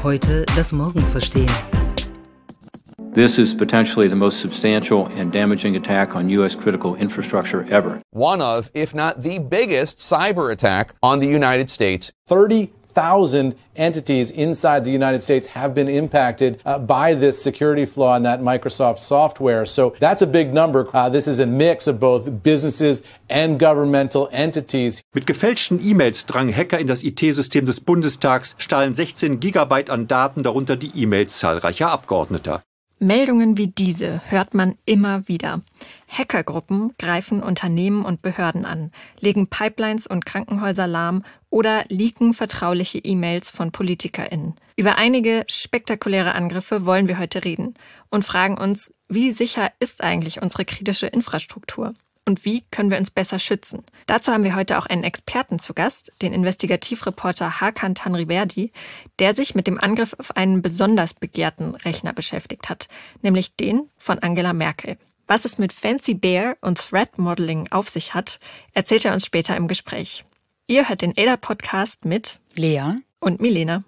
Heute das Morgen verstehen. This is potentially the most substantial and damaging attack on U.S. critical infrastructure ever. One of, if not the biggest, cyber attack on the United States. 30,000 entities inside the United States have been impacted by this security flaw in that Microsoft software. So that's a big number. This is a mix of both businesses and governmental entities. Mit gefälschten E-Mails drangen Hacker in das IT-System des Bundestags, stahlen 16 Gigabyte an Daten, darunter die E-Mails zahlreicher Abgeordneter. Meldungen wie diese hört man immer wieder. Hackergruppen greifen Unternehmen und Behörden an, legen Pipelines und Krankenhäuser lahm oder leaken vertrauliche E-Mails von PolitikerInnen. Über einige spektakuläre Angriffe wollen wir heute reden und fragen uns, wie sicher ist eigentlich unsere kritische Infrastruktur? Und wie können wir uns besser schützen? Dazu haben wir heute auch einen Experten zu Gast, den Investigativreporter Hakan Tanriverdi, der sich mit dem Angriff auf einen besonders begehrten Rechner beschäftigt hat, nämlich den von Angela Merkel. Was es mit Fancy Bear und Threat Modeling auf sich hat, erzählt er uns später im Gespräch. Ihr hört den ADA-Podcast mit Lea und Milena.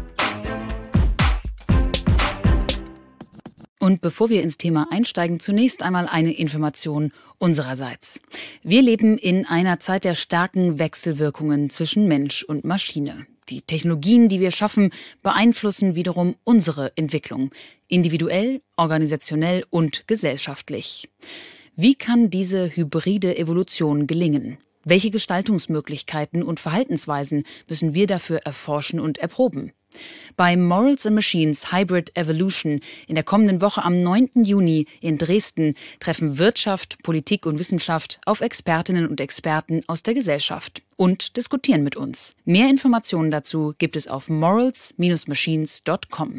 Und bevor wir ins Thema einsteigen, zunächst einmal eine Information unsererseits. Wir leben in einer Zeit der starken Wechselwirkungen zwischen Mensch und Maschine. Die Technologien, die wir schaffen, beeinflussen wiederum unsere Entwicklung, individuell, organisationell und gesellschaftlich. Wie kann diese hybride Evolution gelingen? Welche Gestaltungsmöglichkeiten und Verhaltensweisen müssen wir dafür erforschen und erproben? Bei Morals and Machines Hybrid Evolution in der kommenden Woche am 9. Juni in Dresden treffen Wirtschaft, Politik und Wissenschaft auf Expertinnen und Experten aus der Gesellschaft und diskutieren mit uns. Mehr Informationen dazu gibt es auf morals-machines.com.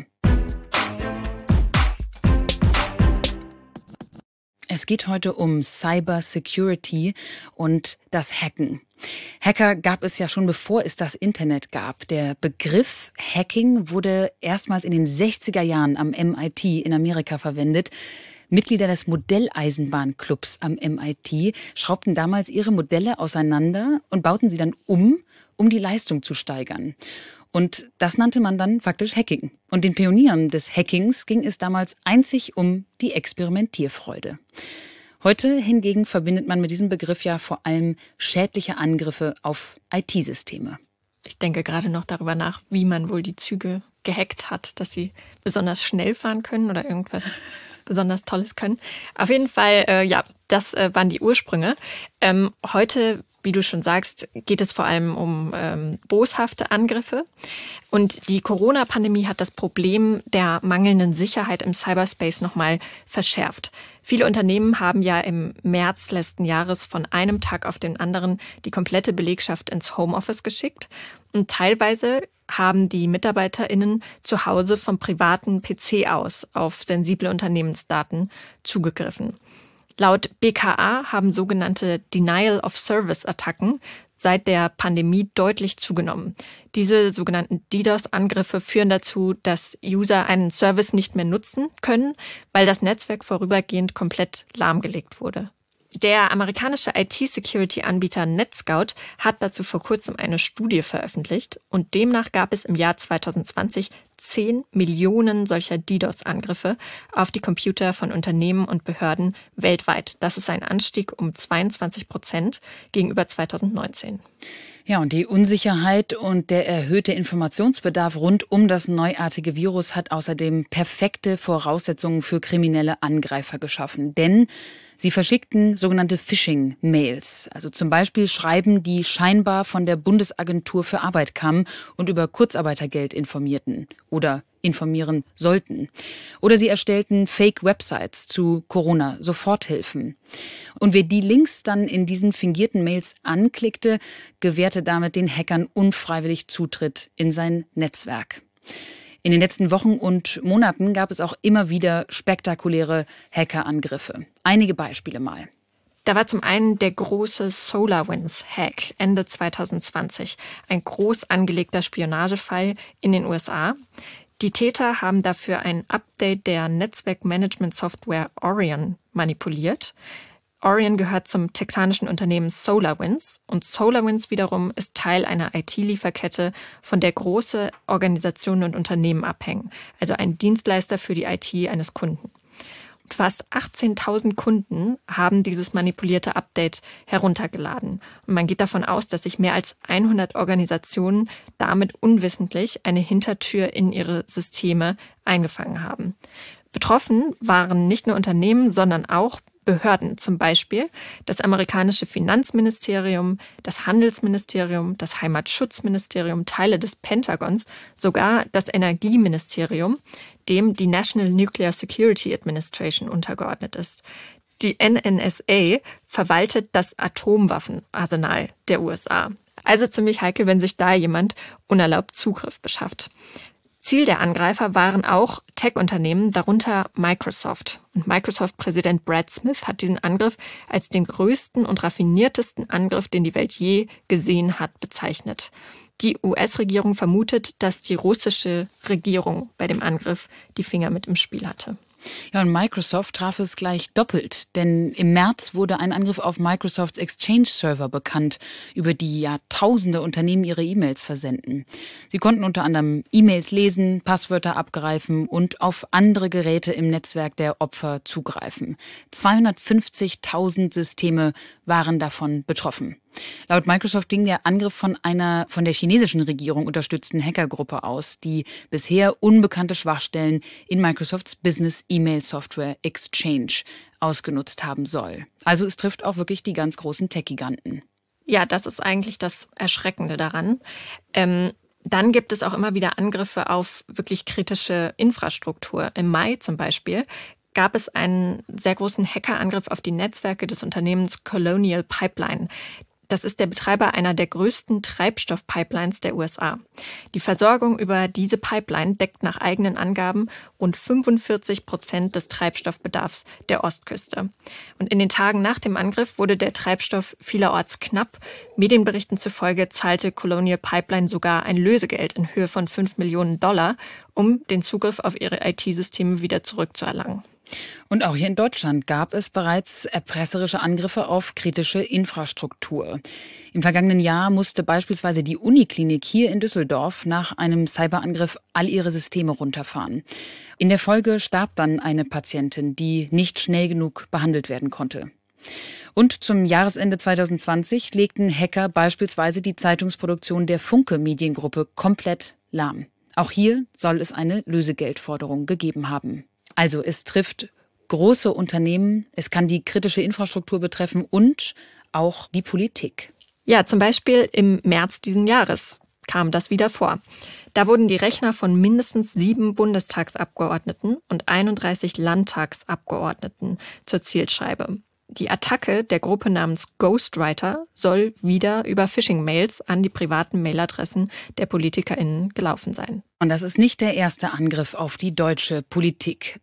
Es geht heute um Cyber Security und das Hacken. Hacker gab es ja schon, bevor es das Internet gab. Der Begriff Hacking wurde erstmals in den 60er Jahren am MIT in Amerika verwendet. Mitglieder des Modelleisenbahnclubs am MIT schraubten damals ihre Modelle auseinander und bauten sie dann um die Leistung zu steigern. Und das nannte man dann faktisch Hacking. Und den Pionieren des Hackings ging es damals einzig um die Experimentierfreude. Heute hingegen verbindet man mit diesem Begriff ja vor allem schädliche Angriffe auf IT-Systeme. Ich denke gerade noch darüber nach, wie man wohl die Züge gehackt hat, dass sie besonders schnell fahren können oder irgendwas besonders Tolles können. Auf jeden Fall, das waren die Ursprünge. Heute, wie du schon sagst, geht es vor allem um boshafte Angriffe. Und die Corona-Pandemie hat das Problem der mangelnden Sicherheit im Cyberspace nochmal verschärft. Viele Unternehmen haben ja im März letzten Jahres von einem Tag auf den anderen die komplette Belegschaft ins Homeoffice geschickt. Und teilweise haben die MitarbeiterInnen zu Hause vom privaten PC aus auf sensible Unternehmensdaten zugegriffen. Laut BKA haben sogenannte Denial-of-Service-Attacken seit der Pandemie deutlich zugenommen. Diese sogenannten DDoS-Angriffe führen dazu, dass User einen Service nicht mehr nutzen können, weil das Netzwerk vorübergehend komplett lahmgelegt wurde. Der amerikanische IT-Security-Anbieter NetScout hat dazu vor kurzem eine Studie veröffentlicht und demnach gab es im Jahr 2020 10 Millionen solcher DDoS-Angriffe auf die Computer von Unternehmen und Behörden weltweit. Das ist ein Anstieg um 22% gegenüber 2019. Ja, und die Unsicherheit und der erhöhte Informationsbedarf rund um das neuartige Virus hat außerdem perfekte Voraussetzungen für kriminelle Angreifer geschaffen. Denn sie verschickten sogenannte Phishing-Mails. Also zum Beispiel Schreiben, die scheinbar von der Bundesagentur für Arbeit kamen und über Kurzarbeitergeld informierten oder informieren sollten. Oder sie erstellten Fake-Websites zu Corona-Soforthilfen. Und wer die Links dann in diesen fingierten Mails anklickte, gewährte damit den Hackern unfreiwillig Zutritt in sein Netzwerk. In den letzten Wochen und Monaten gab es auch immer wieder spektakuläre Hackerangriffe. Einige Beispiele mal. Da war zum einen der große SolarWinds-Hack Ende 2020, ein groß angelegter Spionagefall in den USA. Die Täter haben dafür ein Update der Netzwerkmanagement-Software Orion manipuliert. Orion gehört zum texanischen Unternehmen SolarWinds und SolarWinds wiederum ist Teil einer IT-Lieferkette, von der große Organisationen und Unternehmen abhängen, also ein Dienstleister für die IT eines Kunden. Fast 18.000 Kunden haben dieses manipulierte Update heruntergeladen. Und man geht davon aus, dass sich mehr als 100 Organisationen damit unwissentlich eine Hintertür in ihre Systeme eingefangen haben. Betroffen waren nicht nur Unternehmen, sondern auch Behörden, zum Beispiel das amerikanische Finanzministerium, das Handelsministerium, das Heimatschutzministerium, Teile des Pentagons, sogar das Energieministerium, dem die National Nuclear Security Administration untergeordnet ist. Die NNSA verwaltet das Atomwaffenarsenal der USA. Also ziemlich heikel, wenn sich da jemand unerlaubt Zugriff beschafft. Ziel der Angreifer waren auch Tech-Unternehmen, darunter Microsoft. Und Microsoft-Präsident Brad Smith hat diesen Angriff als den größten und raffiniertesten Angriff, den die Welt je gesehen hat, bezeichnet. Die US-Regierung vermutet, dass die russische Regierung bei dem Angriff die Finger mit im Spiel hatte. Ja, und Microsoft traf es gleich doppelt, denn im März wurde ein Angriff auf Microsofts Exchange-Server bekannt, über die ja tausende Unternehmen ihre E-Mails versenden. Sie konnten unter anderem E-Mails lesen, Passwörter abgreifen und auf andere Geräte im Netzwerk der Opfer zugreifen. 250.000 Systeme waren davon betroffen. Laut Microsoft ging der Angriff von einer von der chinesischen Regierung unterstützten Hackergruppe aus, die bisher unbekannte Schwachstellen in Microsofts Business-E-Mail-Software Exchange ausgenutzt haben soll. Also es trifft auch wirklich die ganz großen Tech-Giganten. Ja, das ist eigentlich das Erschreckende daran. Dann gibt es auch immer wieder Angriffe auf wirklich kritische Infrastruktur. Im Mai zum Beispiel gab es einen sehr großen Hackerangriff auf die Netzwerke des Unternehmens Colonial Pipeline. Das ist der Betreiber einer der größten Treibstoffpipelines der USA. Die Versorgung über diese Pipeline deckt nach eigenen Angaben rund 45% des Treibstoffbedarfs der Ostküste. Und in den Tagen nach dem Angriff wurde der Treibstoff vielerorts knapp. Medienberichten zufolge zahlte Colonial Pipeline sogar ein Lösegeld in Höhe von $5 Millionen, um den Zugriff auf ihre IT-Systeme wieder zurückzuerlangen. Und auch hier in Deutschland gab es bereits erpresserische Angriffe auf kritische Infrastruktur. Im vergangenen Jahr musste beispielsweise die Uniklinik hier in Düsseldorf nach einem Cyberangriff all ihre Systeme runterfahren. In der Folge starb dann eine Patientin, die nicht schnell genug behandelt werden konnte. Und zum Jahresende 2020 legten Hacker beispielsweise die Zeitungsproduktion der Funke Mediengruppe komplett lahm. Auch hier soll es eine Lösegeldforderung gegeben haben. Also es trifft große Unternehmen, es kann die kritische Infrastruktur betreffen und auch die Politik. Ja, zum Beispiel im März diesen Jahres kam das wieder vor. Da wurden die Rechner von mindestens 7 Bundestagsabgeordneten und 31 Landtagsabgeordneten zur Zielscheibe. Die Attacke der Gruppe namens Ghostwriter soll wieder über Phishing-Mails an die privaten Mailadressen der PolitikerInnen gelaufen sein. Und das ist nicht der erste Angriff auf die deutsche Politik.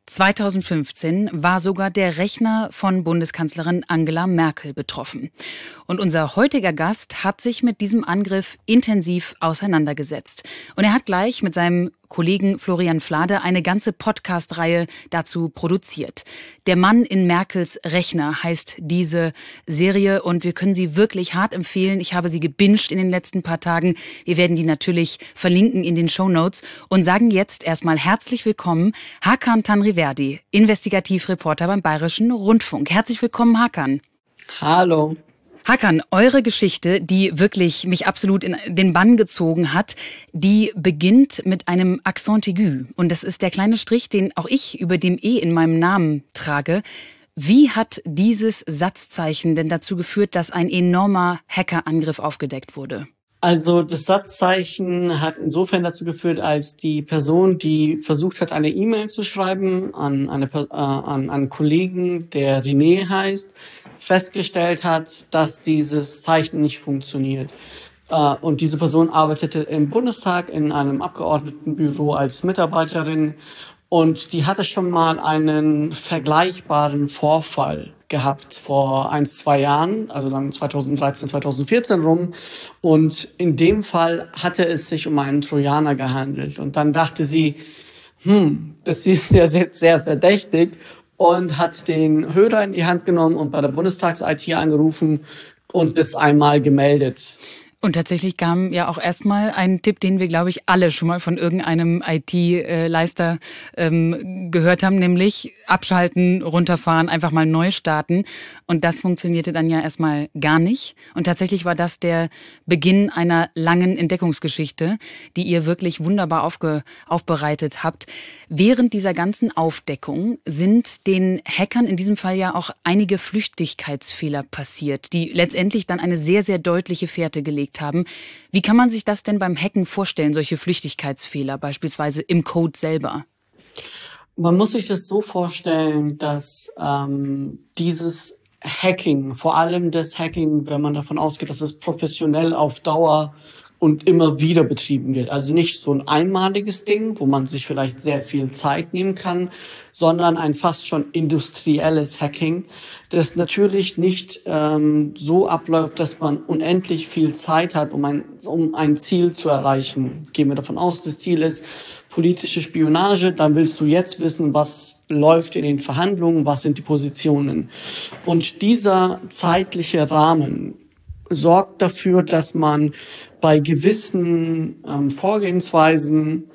2015 war sogar der Rechner von Bundeskanzlerin Angela Merkel betroffen. Und unser heutiger Gast hat sich mit diesem Angriff intensiv auseinandergesetzt. Und er hat gleich mit seinem Kollegen Florian Flade eine ganze Podcast-Reihe dazu produziert. Der Mann in Merkels Rechner heißt diese Serie und wir können sie wirklich hart empfehlen. Ich habe sie gebinged in den letzten paar Tagen. Wir werden die natürlich verlinken in den Shownotes und sagen jetzt erstmal herzlich willkommen Hakan Tanriverdi, Investigativreporter beim Bayerischen Rundfunk. Herzlich willkommen, Hakan. Hallo. Hakan, eure Geschichte, die wirklich mich absolut in den Bann gezogen hat, die beginnt mit einem Accent aigu. Und das ist der kleine Strich, den auch ich über dem E in meinem Namen trage. Wie hat dieses Satzzeichen denn dazu geführt, dass ein enormer Hackerangriff aufgedeckt wurde? Also das Satzzeichen hat insofern dazu geführt, als die Person, die versucht hat, eine E-Mail zu schreiben an einen Kollegen, der René heißt, festgestellt hat, dass dieses Zeichen nicht funktioniert. Und diese Person arbeitete im Bundestag in einem Abgeordnetenbüro als Mitarbeiterin und die hatte schon mal einen vergleichbaren Vorfall gehabt vor 1-2 Jahren, also dann 2013, 2014 rum. Und in dem Fall hatte es sich um einen Trojaner gehandelt. Und dann dachte sie, das ist ja sehr, sehr verdächtig. und hat den Hörer in die Hand genommen und bei der Bundestags-IT angerufen und das einmal gemeldet. Und tatsächlich kam ja auch erstmal ein Tipp, den wir, glaube ich, alle schon mal von irgendeinem IT-Leister gehört haben, nämlich abschalten, runterfahren, einfach mal neu starten. Und das funktionierte dann ja erstmal gar nicht. Und tatsächlich war das der Beginn einer langen Entdeckungsgeschichte, die ihr wirklich wunderbar aufbereitet habt. Während dieser ganzen Aufdeckung sind den Hackern in diesem Fall ja auch einige Flüchtigkeitsfehler passiert, die letztendlich dann eine sehr, sehr deutliche Fährte gelegt haben. Wie kann man sich das denn beim Hacken vorstellen, solche Flüchtigkeitsfehler, beispielsweise im Code selber? Man muss sich das so vorstellen, dass dieses Hacking, vor allem das Hacking, wenn man davon ausgeht, dass es professionell auf Dauer und immer wieder betrieben wird. Also nicht so ein einmaliges Ding, wo man sich vielleicht sehr viel Zeit nehmen kann, sondern ein fast schon industrielles Hacking, das natürlich nicht so abläuft, dass man unendlich viel Zeit hat, um ein Ziel zu erreichen. Gehen wir davon aus, das Ziel ist politische Spionage, dann willst du jetzt wissen, was läuft in den Verhandlungen, was sind die Positionen. Und dieser zeitliche Rahmen sorgt dafür, dass man bei gewissen Vorgehensweisen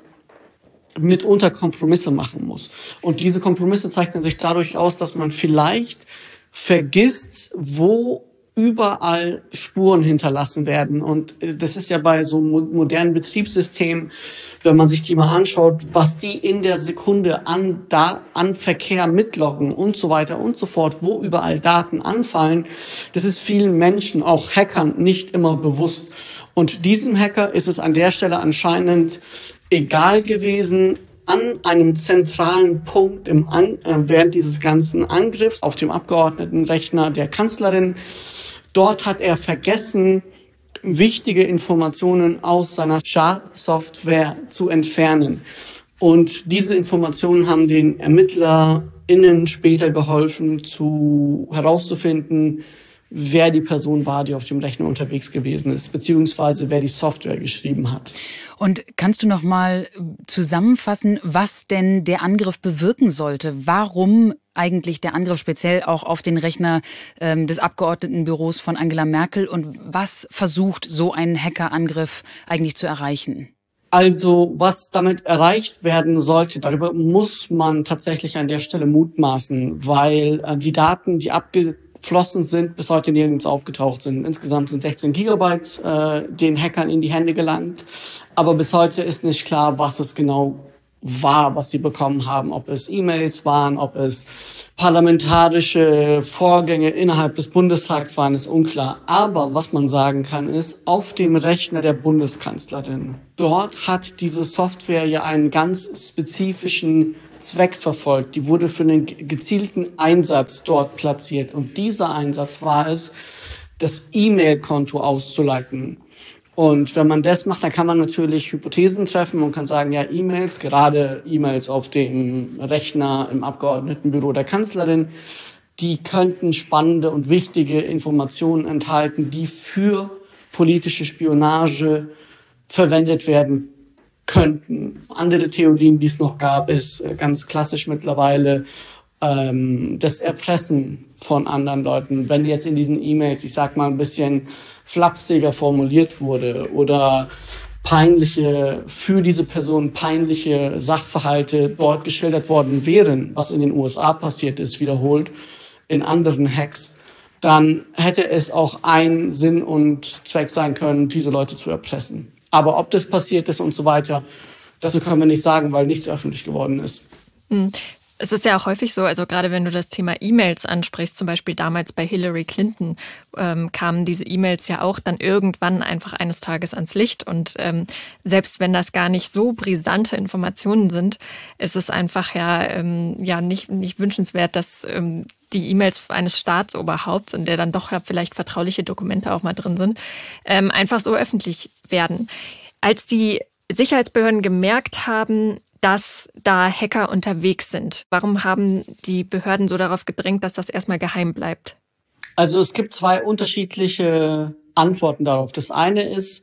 mitunter Kompromisse machen muss. Und diese Kompromisse zeichnen sich dadurch aus, dass man vielleicht vergisst, wo überall Spuren hinterlassen werden. Und das ist ja bei so modernen Betriebssystemen, wenn man sich die mal anschaut, was die in der Sekunde an Verkehr mitloggen und so weiter und so fort, wo überall Daten anfallen, das ist vielen Menschen, auch Hackern, nicht immer bewusst. Und diesem Hacker ist es an der Stelle anscheinend egal gewesen, an einem zentralen Punkt während dieses ganzen Angriffs auf dem Abgeordnetenrechner der Kanzlerin, dort hat er vergessen, wichtige Informationen aus seiner Schadsoftware zu entfernen. Und diese Informationen haben den ErmittlerInnen später geholfen, herauszufinden, wer die Person war, die auf dem Rechner unterwegs gewesen ist, beziehungsweise wer die Software geschrieben hat. Und kannst du noch mal zusammenfassen, was denn der Angriff bewirken sollte? Warum eigentlich der Angriff speziell auch auf den Rechner des Abgeordnetenbüros von Angela Merkel? Und was versucht so ein Hackerangriff eigentlich zu erreichen? Also, was damit erreicht werden sollte, darüber muss man tatsächlich an der Stelle mutmaßen, weil die Daten, die abgeflossen sind, bis heute nirgends aufgetaucht sind. Insgesamt sind 16 Gigabyte den Hackern in die Hände gelangt. Aber bis heute ist nicht klar, was es genau war, was sie bekommen haben. Ob es E-Mails waren, ob es parlamentarische Vorgänge innerhalb des Bundestags waren, ist unklar. Aber was man sagen kann, ist, auf dem Rechner der Bundeskanzlerin, dort hat diese Software ja einen ganz spezifischen Zweck verfolgt. Die wurde für einen gezielten Einsatz dort platziert. Und dieser Einsatz war es, das E-Mail-Konto auszuleiten. Und wenn man das macht, dann kann man natürlich Hypothesen treffen und kann sagen, ja, E-Mails, gerade E-Mails auf dem Rechner im Abgeordnetenbüro der Kanzlerin, die könnten spannende und wichtige Informationen enthalten, die für politische Spionage verwendet werden könnten. Andere Theorien, die es noch gab, ist ganz klassisch mittlerweile das Erpressen von anderen Leuten. Wenn jetzt in diesen E-Mails, ich sag mal, ein bisschen flapsiger formuliert wurde oder für diese Person peinliche Sachverhalte dort geschildert worden wären, was in den USA passiert ist, wiederholt in anderen Hacks, dann hätte es auch ein Sinn und Zweck sein können, diese Leute zu erpressen. Aber ob das passiert ist und so weiter, dazu können wir nicht sagen, weil nichts öffentlich geworden ist. Es ist ja auch häufig so, also gerade wenn du das Thema E-Mails ansprichst, zum Beispiel damals bei Hillary Clinton, kamen diese E-Mails ja auch dann irgendwann einfach eines Tages ans Licht. Und selbst wenn das gar nicht so brisante Informationen sind, ist es einfach nicht wünschenswert, dass die E-Mails eines Staatsoberhaupts, in der dann doch ja vielleicht vertrauliche Dokumente auch mal drin sind, einfach so öffentlich werden. Als die Sicherheitsbehörden gemerkt haben, dass da Hacker unterwegs sind, warum haben die Behörden so darauf gedrängt, dass das erstmal geheim bleibt? Also es gibt zwei unterschiedliche Antworten darauf. Das eine ist,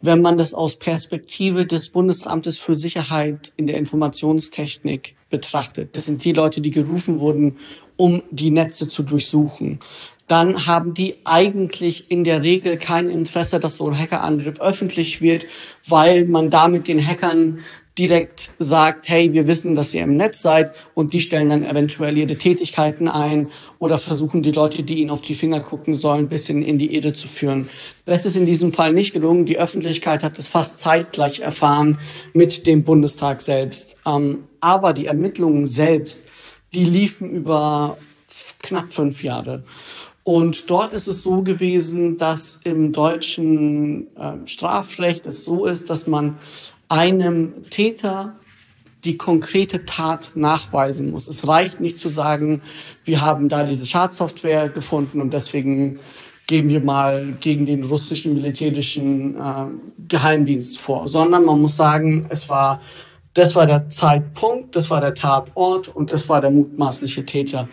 wenn man das aus Perspektive des Bundesamtes für Sicherheit in der Informationstechnik betrachtet. Das sind die Leute, die gerufen wurden, um die Netze zu durchsuchen. Dann haben die eigentlich in der Regel kein Interesse, dass so ein Hackerangriff öffentlich wird, weil man damit den Hackern direkt sagt, hey, wir wissen, dass ihr im Netz seid, und die stellen dann eventuell ihre Tätigkeiten ein oder versuchen die Leute, die ihnen auf die Finger gucken sollen, ein bisschen in die Irre zu führen. Das ist in diesem Fall nicht gelungen. Die Öffentlichkeit hat es fast zeitgleich erfahren mit dem Bundestag selbst. Aber die Ermittlungen selbst, die liefen über knapp 5 Jahre. Und dort ist es so gewesen, dass im deutschen Strafrecht es so ist, dass man einem Täter die konkrete Tat nachweisen muss. Es reicht nicht zu sagen, wir haben da diese Schadsoftware gefunden und deswegen gehen wir mal gegen den russischen militärischen Geheimdienst vor, sondern man muss sagen, das war der Zeitpunkt, das war der Tatort und das war der mutmaßliche Täter.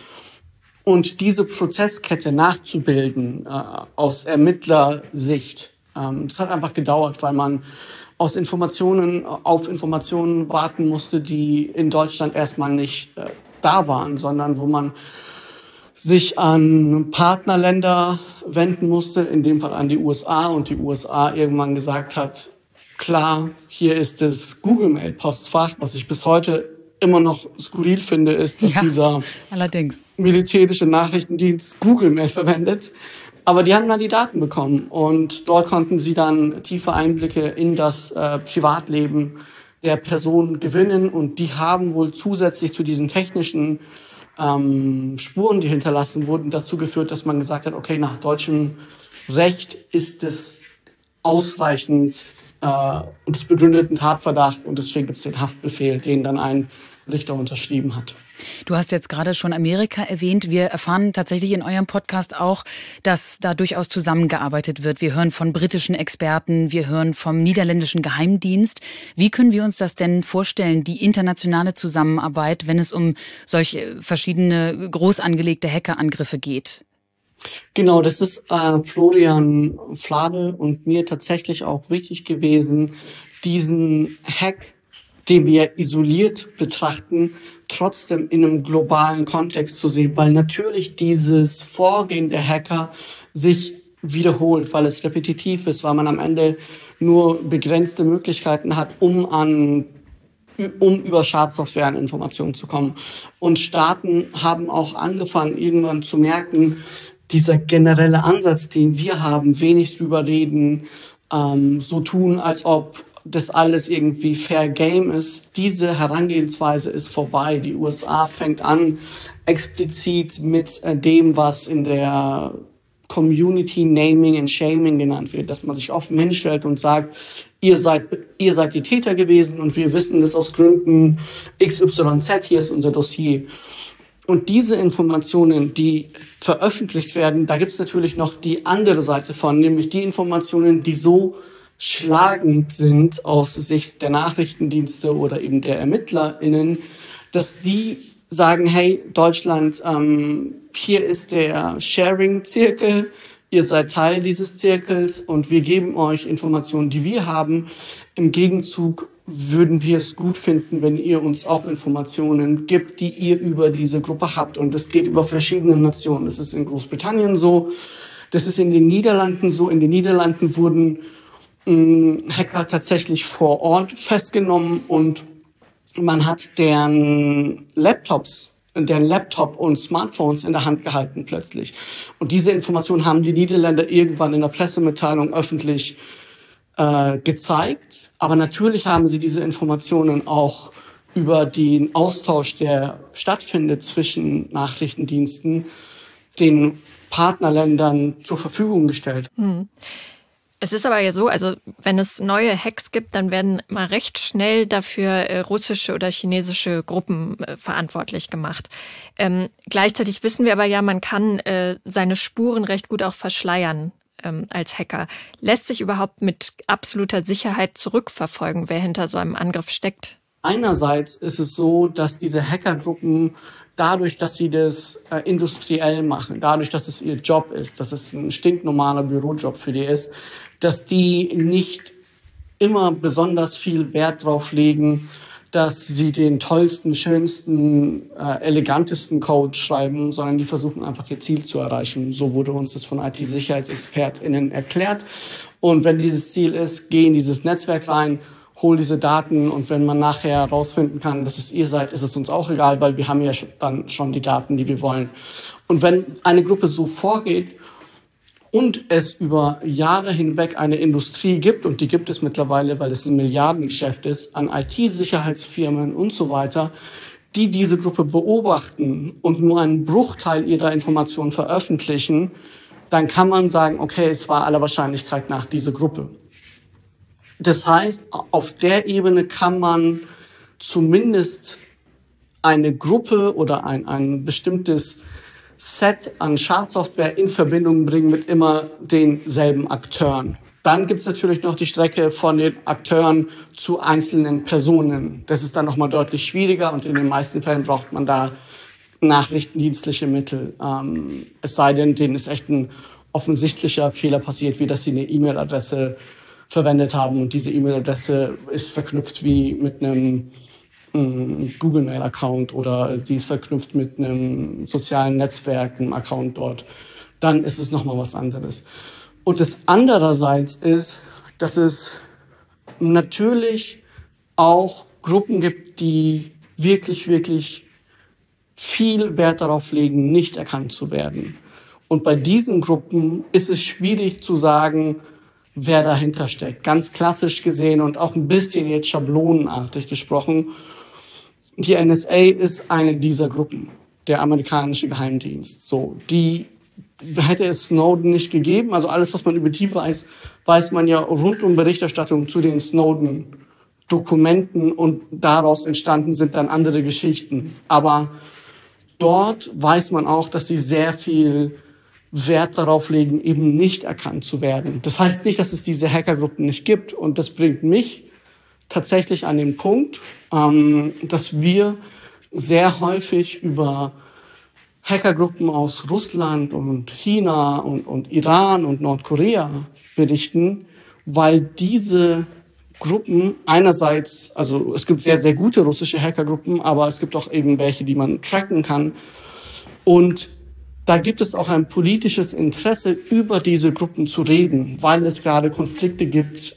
Und diese Prozesskette nachzubilden aus Ermittlersicht, das hat einfach gedauert, weil man auf Informationen warten musste, die in Deutschland erstmal nicht da waren, sondern wo man sich an Partnerländer wenden musste, in dem Fall an die USA, und die USA irgendwann gesagt hat, klar, hier ist das Google-Mail-Postfach, was ich bis heute immer noch skurril finde, ist, dass dieser militärische Nachrichtendienst Google-Mail verwendet. Aber die haben dann die Daten bekommen und dort konnten sie dann tiefe Einblicke in das Privatleben der Person gewinnen, und die haben wohl zusätzlich zu diesen technischen Spuren, die hinterlassen wurden, dazu geführt, dass man gesagt hat, okay, nach deutschem Recht ist es ausreichend und es begründet einen Tatverdacht, und deswegen gibt es den Haftbefehl, den dann ein Richter unterschrieben hat. Du hast jetzt gerade schon Amerika erwähnt. Wir erfahren tatsächlich in eurem Podcast auch, dass da durchaus zusammengearbeitet wird. Wir hören von britischen Experten, wir hören vom niederländischen Geheimdienst. Wie können wir uns das denn vorstellen, die internationale Zusammenarbeit, wenn es um solche verschiedene groß angelegte Hackerangriffe geht? Genau, das ist Florian Flade und mir tatsächlich auch wichtig gewesen, diesen Hack, den wir isoliert betrachten, trotzdem in einem globalen Kontext zu sehen, weil natürlich dieses Vorgehen der Hacker sich wiederholt, weil es repetitiv ist, weil man am Ende nur begrenzte Möglichkeiten hat, um über Schadsoftware an Informationen zu kommen. Und Staaten haben auch angefangen, irgendwann zu merken, dieser generelle Ansatz, den wir haben, wenig drüber reden, so tun, als ob das alles irgendwie Fair Game ist. Diese Herangehensweise ist vorbei. Die USA fängt an, explizit mit dem, was in der Community Naming and Shaming genannt wird, dass man sich offen hinstellt und sagt, ihr seid die Täter gewesen und wir wissen das aus Gründen XYZ, hier ist unser Dossier. Und diese Informationen, die veröffentlicht werden, da gibt es natürlich noch die andere Seite von, nämlich die Informationen, die so schlagend sind aus Sicht der Nachrichtendienste oder eben der ErmittlerInnen, dass die sagen, hey, Deutschland, hier ist der Sharing-Zirkel, ihr seid Teil dieses Zirkels und wir geben euch Informationen, die wir haben. Im Gegenzug würden wir es gut finden, wenn ihr uns auch Informationen gibt, die ihr über diese Gruppe habt. Und das geht über verschiedene Nationen. Das ist in Großbritannien so, das ist in den Niederlanden so. In den Niederlanden wurden Hacker tatsächlich vor Ort festgenommen und man hat deren Laptop und Smartphones in der Hand gehalten plötzlich. Und diese Informationen haben die Niederländer irgendwann in der Pressemitteilung öffentlich gezeigt. Aber natürlich haben sie diese Informationen auch über den Austausch, der stattfindet zwischen Nachrichtendiensten, den Partnerländern zur Verfügung gestellt. Es ist aber ja so, also wenn es neue Hacks gibt, dann werden mal recht schnell dafür russische oder chinesische Gruppen verantwortlich gemacht. Gleichzeitig wissen wir aber ja, man kann seine Spuren recht gut auch verschleiern als Hacker. Lässt sich überhaupt mit absoluter Sicherheit zurückverfolgen, wer hinter so einem Angriff steckt? Einerseits ist es so, dass diese Hackergruppen dadurch, dass sie das industriell machen, dadurch, dass es ihr Job ist, dass es ein stinknormaler Bürojob für die ist, dass die nicht immer besonders viel Wert drauf legen, dass sie den tollsten, schönsten, elegantesten Code schreiben, sondern die versuchen einfach ihr Ziel zu erreichen. So wurde uns das von IT-SicherheitsexpertInnen erklärt. Und wenn dieses Ziel ist, geh in dieses Netzwerk rein, hol diese Daten, und wenn man nachher herausfinden kann, dass es ihr seid, ist es uns auch egal, weil wir haben ja dann schon die Daten, die wir wollen. Und wenn eine Gruppe so vorgeht und es über Jahre hinweg eine Industrie gibt, und die gibt es mittlerweile, weil es ein Milliardengeschäft ist, an IT-Sicherheitsfirmen und so weiter, die diese Gruppe beobachten und nur einen Bruchteil ihrer Informationen veröffentlichen, dann kann man sagen, okay, es war aller Wahrscheinlichkeit nach diese Gruppe. Das heißt, auf der Ebene kann man zumindest eine Gruppe oder ein bestimmtes Set an Schadsoftware in Verbindung bringen mit immer denselben Akteuren. Dann gibt's natürlich noch die Strecke von den Akteuren zu einzelnen Personen. Das ist dann nochmal deutlich schwieriger, und in den meisten Fällen braucht man da nachrichtendienstliche Mittel. Es sei denn, denen ist echt ein offensichtlicher Fehler passiert, wie dass sie eine E-Mail-Adresse verwendet haben, und diese E-Mail-Adresse ist verknüpft wie mit einem Google-Mail-Account oder die ist verknüpft mit einem sozialen Netzwerk, einem Account dort. Dann ist es nochmal was anderes. Und das andererseits ist, dass es natürlich auch Gruppen gibt, die wirklich, wirklich viel Wert darauf legen, nicht erkannt zu werden. Und bei diesen Gruppen ist es schwierig zu sagen, wer dahinter steckt. Ganz klassisch gesehen und auch ein bisschen jetzt schablonenartig gesprochen. Die NSA ist eine dieser Gruppen, der amerikanische Geheimdienst. So, die hätte es Snowden nicht gegeben. Also alles, was man über die weiß, weiß man ja rund um Berichterstattung zu den Snowden-Dokumenten, und daraus entstanden sind dann andere Geschichten. Aber dort weiß man auch, dass sie sehr viel Wert darauf legen, eben nicht erkannt zu werden. Das heißt nicht, dass es diese Hackergruppen nicht gibt. Und das bringt mich tatsächlich an den Punkt, dass wir sehr häufig über Hackergruppen aus Russland und China und Iran und Nordkorea berichten, weil diese Gruppen einerseits, also es gibt sehr, sehr gute russische Hackergruppen, aber es gibt auch eben welche, die man tracken kann. Und da gibt es auch ein politisches Interesse, über diese Gruppen zu reden, weil es gerade Konflikte gibt,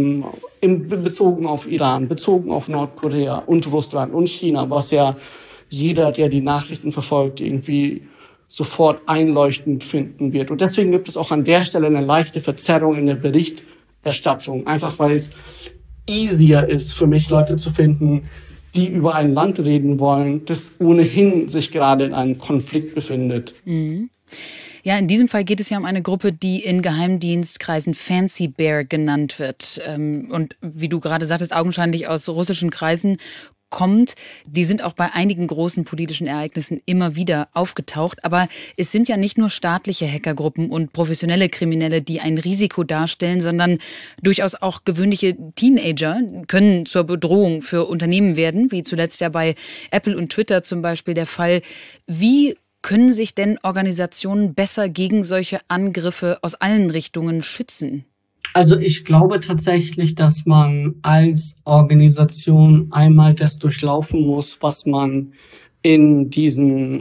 bezogen auf Iran, bezogen auf Nordkorea und Russland und China, was ja jeder, der die Nachrichten verfolgt, irgendwie sofort einleuchtend finden wird. Und deswegen gibt es auch an der Stelle eine leichte Verzerrung in der Berichterstattung, einfach weil es easier ist für mich, Leute zu finden, die über ein Land reden wollen, das ohnehin sich gerade in einem Konflikt befindet. Mhm. Ja, in diesem Fall geht es ja um eine Gruppe, die in Geheimdienstkreisen Fancy Bear genannt wird. Und wie du gerade sagtest, augenscheinlich aus russischen Kreisen kommt. Die sind auch bei einigen großen politischen Ereignissen immer wieder aufgetaucht. Aber es sind ja nicht nur staatliche Hackergruppen und professionelle Kriminelle, die ein Risiko darstellen, sondern durchaus auch gewöhnliche Teenager können zur Bedrohung für Unternehmen werden, wie zuletzt ja bei Apple und Twitter zum Beispiel der Fall. Wie können sich denn Organisationen besser gegen solche Angriffe aus allen Richtungen schützen? Also ich glaube tatsächlich, dass man als Organisation einmal das durchlaufen muss, was man in diesen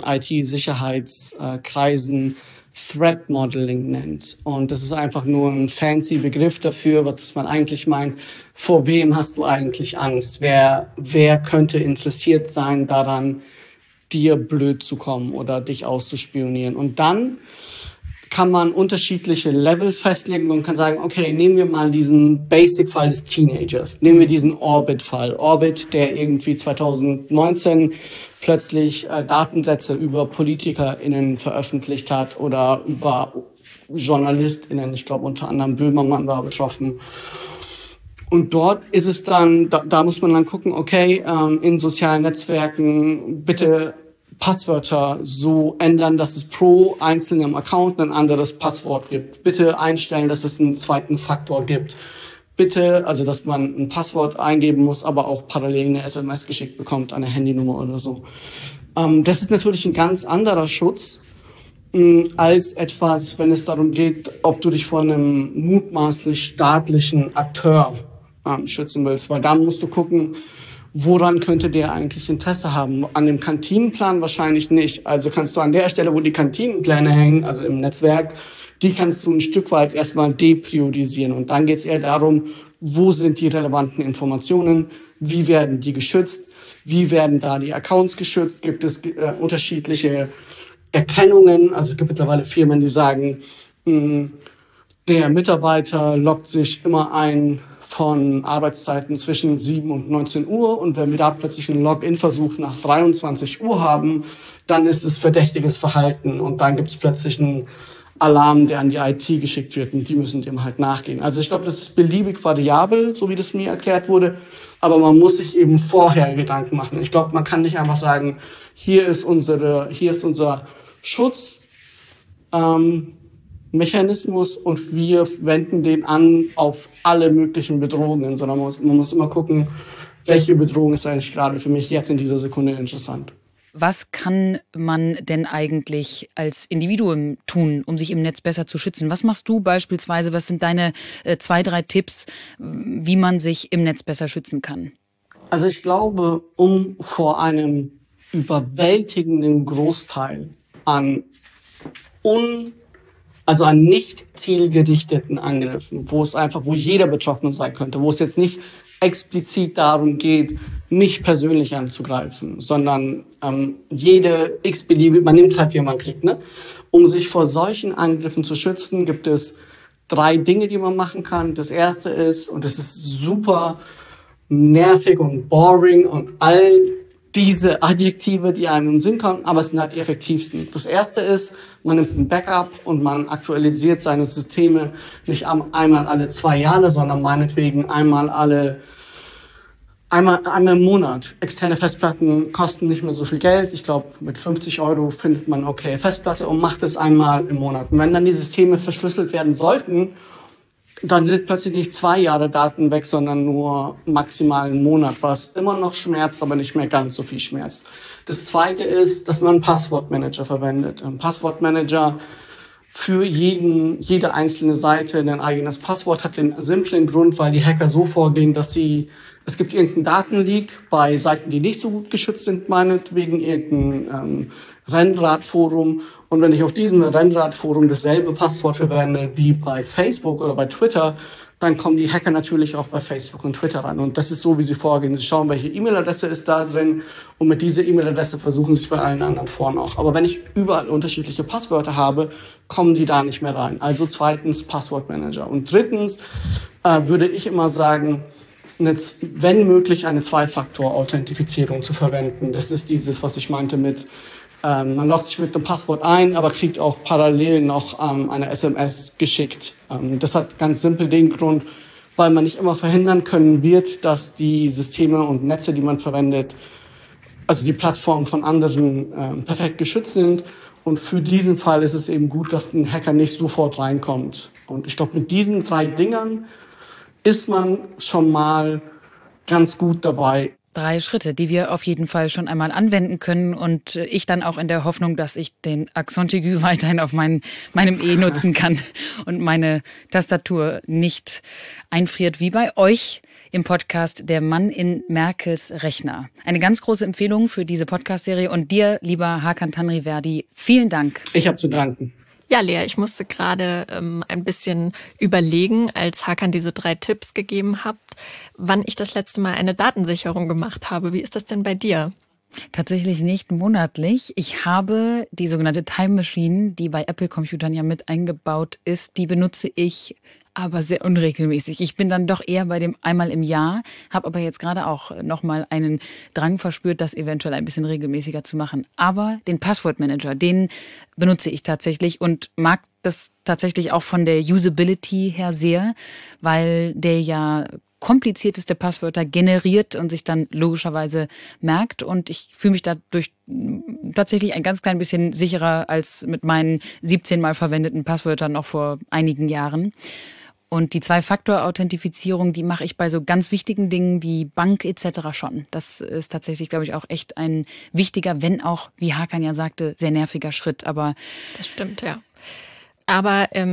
IT-Sicherheitskreisen Threat Modeling nennt. Und das ist einfach nur ein fancy Begriff dafür, was man eigentlich meint. Vor wem hast du eigentlich Angst? Wer könnte interessiert sein daran, dir blöd zu kommen oder dich auszuspionieren? Und dann kann man unterschiedliche Level festlegen und kann sagen, okay, nehmen wir mal diesen Basic-Fall des Teenagers. Nehmen wir diesen Orbit-Fall. Orbit, der irgendwie 2019 plötzlich Datensätze über PolitikerInnen veröffentlicht hat oder über JournalistInnen. Ich glaube, unter anderem Böhmermann war betroffen. Und dort ist es dann, da muss man dann gucken, okay, in sozialen Netzwerken bitte Passwörter so ändern, dass es pro einzelnem Account ein anderes Passwort gibt. Bitte einstellen, dass es einen zweiten Faktor gibt. Bitte, also dass man ein Passwort eingeben muss, aber auch parallel eine SMS geschickt bekommt, eine Handynummer oder so. Das ist natürlich ein ganz anderer Schutz als etwas, wenn es darum geht, ob du dich vor einem mutmaßlich staatlichen Akteur schützen willst, weil da musst du gucken, woran könnte der eigentlich Interesse haben? An dem Kantinenplan wahrscheinlich nicht. Also kannst du an der Stelle, wo die Kantinenpläne hängen, also im Netzwerk, die kannst du ein Stück weit erstmal depriorisieren. Und dann geht es eher darum, wo sind die relevanten Informationen, wie werden die geschützt, wie werden da die Accounts geschützt, gibt es unterschiedliche Erkennungen. Also es gibt mittlerweile Firmen, die sagen, der Mitarbeiter loggt sich immer ein von Arbeitszeiten zwischen 7 und 19 Uhr. Und wenn wir da plötzlich einen Login-Versuch nach 23 Uhr haben, dann ist es verdächtiges Verhalten. Und dann gibt es plötzlich einen Alarm, der an die IT geschickt wird. Und die müssen dem halt nachgehen. Also ich glaube, das ist beliebig variabel, so wie das mir erklärt wurde. Aber man muss sich eben vorher Gedanken machen. Ich glaube, man kann nicht einfach sagen, hier ist unser Schutz, Mechanismus und wir wenden den an auf alle möglichen Bedrohungen, sondern man muss immer gucken, welche Bedrohung ist eigentlich gerade für mich jetzt in dieser Sekunde interessant. Was kann man denn eigentlich als Individuum tun, um sich im Netz besser zu schützen? Was machst du beispielsweise? Was sind deine 2, 3 Tipps, wie man sich im Netz besser schützen kann? Also ich glaube, um vor einem überwältigenden Großteil an nicht zielgerichteten Angriffen, wo jeder betroffen sein könnte, wo es jetzt nicht explizit darum geht, mich persönlich anzugreifen, sondern jede x-beliebige, man nimmt halt, wie man kriegt, ne? Um sich vor solchen Angriffen zu schützen, gibt es 3 Dinge, die man machen kann. Das erste ist, und das ist super nervig und boring und all diese Adjektive, die einem in den Sinn kommen, aber es sind halt die effektivsten. Das erste ist, man nimmt ein Backup und man aktualisiert seine Systeme nicht einmal alle 2 Jahre, sondern meinetwegen einmal im Monat. Externe Festplatten kosten nicht mehr so viel Geld. Ich glaube, mit 50 € findet man eine okay Festplatte und macht es einmal im Monat. Und wenn dann die Systeme verschlüsselt werden sollten, dann sind plötzlich nicht 2 Jahre Daten weg, sondern nur maximal einen Monat, was immer noch schmerzt, aber nicht mehr ganz so viel schmerzt. Das Zweite ist, dass man einen Passwortmanager verwendet. Ein Passwortmanager für jede einzelne Seite ein eigenes Passwort hat den simplen Grund, weil die Hacker so vorgehen, dass es gibt irgendeinen Datenleak bei Seiten, die nicht so gut geschützt sind, meinetwegen irgendein Rennradforum. Und wenn ich auf diesem Rennradforum dasselbe Passwort verwende wie bei Facebook oder bei Twitter, dann kommen die Hacker natürlich auch bei Facebook und Twitter ran. Und das ist so, wie sie vorgehen. Sie schauen, welche E-Mail-Adresse ist da drin und mit dieser E-Mail-Adresse versuchen sie es bei allen anderen Foren auch. Aber wenn ich überall unterschiedliche Passwörter habe, kommen die da nicht mehr rein. Also zweitens Passwortmanager. Und drittens würde ich immer sagen, wenn möglich eine Zwei-Faktor-Authentifizierung zu verwenden. Das ist dieses, was ich meinte mit man loggt sich mit einem Passwort ein, aber kriegt auch parallel noch eine SMS geschickt. Das hat ganz simpel den Grund, weil man nicht immer verhindern können wird, dass die Systeme und Netze, die man verwendet, also die Plattformen von anderen perfekt geschützt sind. Und für diesen Fall ist es eben gut, dass ein Hacker nicht sofort reinkommt. Und ich glaube, mit diesen 3 Dingern ist man schon mal ganz gut dabei. 3 Schritte, die wir auf jeden Fall schon einmal anwenden können und ich dann auch in der Hoffnung, dass ich den Accent aigu weiterhin auf meinem E nutzen kann und meine Tastatur nicht einfriert wie bei euch im Podcast Der Mann in Merkels Rechner. Eine ganz große Empfehlung für diese Podcast-Serie und dir, lieber Hakan Tanriverdi, vielen Dank. Ich habe zu danken. Ja, Lea, ich musste gerade ein bisschen überlegen, als Hakan diese 3 Tipps gegeben hat, wann ich das letzte Mal eine Datensicherung gemacht habe. Wie ist das denn bei dir? Tatsächlich nicht monatlich. Ich habe die sogenannte Time Machine, die bei Apple-Computern ja mit eingebaut ist, die benutze ich aber sehr unregelmäßig. Ich bin dann doch eher bei dem einmal im Jahr, habe aber jetzt gerade auch nochmal einen Drang verspürt, das eventuell ein bisschen regelmäßiger zu machen. Aber den Passwortmanager, den benutze ich tatsächlich und mag das tatsächlich auch von der Usability her sehr, weil der ja komplizierteste Passwörter generiert und sich dann logischerweise merkt. Und ich fühle mich dadurch tatsächlich ein ganz klein bisschen sicherer als mit meinen 17 Mal verwendeten Passwörtern noch vor einigen Jahren. Und die 2-Faktor-Authentifizierung, die mache ich bei so ganz wichtigen Dingen wie Bank etc. schon. Das ist tatsächlich, glaube ich, auch echt ein wichtiger, wenn auch, wie Hakan ja sagte, sehr nerviger Schritt. Aber das stimmt, ja. Aber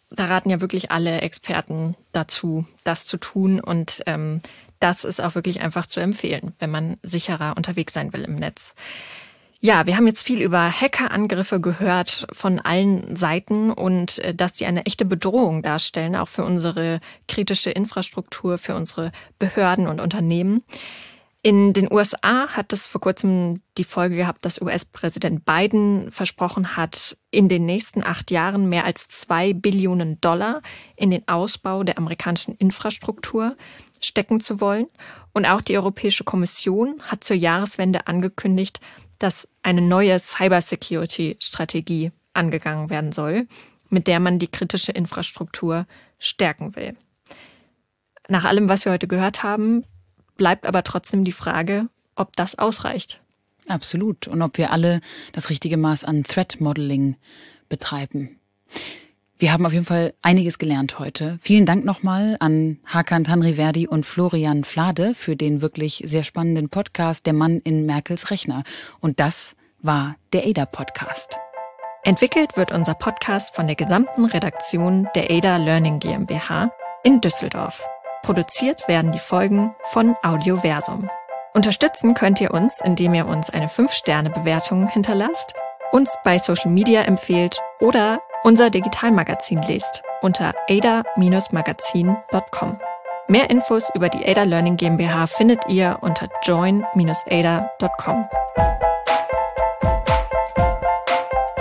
da raten ja wirklich alle Experten dazu, das zu tun. Und das ist auch wirklich einfach zu empfehlen, wenn man sicherer unterwegs sein will im Netz. Ja, wir haben jetzt viel über Hackerangriffe gehört von allen Seiten und dass die eine echte Bedrohung darstellen, auch für unsere kritische Infrastruktur, für unsere Behörden und Unternehmen. In den USA hat es vor kurzem die Folge gehabt, dass US-Präsident Biden versprochen hat, in den nächsten 8 Jahren mehr als $2 Billionen in den Ausbau der amerikanischen Infrastruktur stecken zu wollen. Und auch die Europäische Kommission hat zur Jahreswende angekündigt, dass eine neue Cybersecurity-Strategie angegangen werden soll, mit der man die kritische Infrastruktur stärken will. Nach allem, was wir heute gehört haben, bleibt aber trotzdem die Frage, ob das ausreicht. Absolut. Und ob wir alle das richtige Maß an Threat Modeling betreiben. Wir haben auf jeden Fall einiges gelernt heute. Vielen Dank nochmal an Hakan Tanriverdi und Florian Flade für den wirklich sehr spannenden Podcast Der Mann in Merkels Rechner. Und das war der Ada-Podcast. Entwickelt wird unser Podcast von der gesamten Redaktion der Ada Learning GmbH in Düsseldorf. Produziert werden die Folgen von Audioversum. Unterstützen könnt ihr uns, indem ihr uns eine 5-Sterne-Bewertung hinterlasst, uns bei Social Media empfehlt oder unser Digitalmagazin lest unter ada-magazin.com. Mehr Infos über die Ada Learning GmbH findet ihr unter join-ada.com.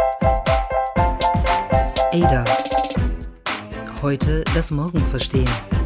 Ada. Heute das Morgen verstehen.